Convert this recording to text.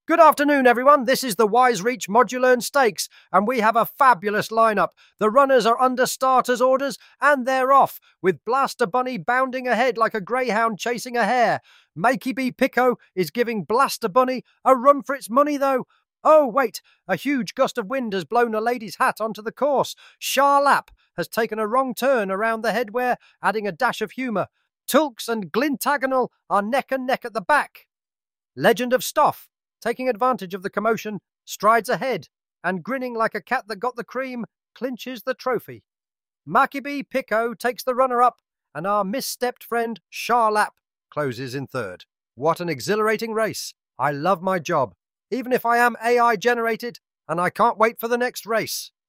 Good afternoon, everyone. This is the Wise Reach Modulearn Stakes, and we have a fabulous lineup. The runners are under starters' orders, and they're off, with Blaster Bunny bounding ahead like a greyhound chasing a hare. Makey B. Pico is giving Blaster Bunny a run for its money, though. Oh, wait, a huge gust of wind has blown a lady's hat onto the course. Charlap has taken a wrong turn around the headwear, adding a dash of humour. Tulks and Glintagonal are neck and neck at the back. Legend of Stoff, taking advantage of the commotion, strides ahead, and grinning like a cat that got the cream, clinches the trophy. Makibi Pico takes the runner-up, and our misstepped friend Charlap closes in third. What an exhilarating race. I love my job, even if I am AI generated, and I can't wait for the next race.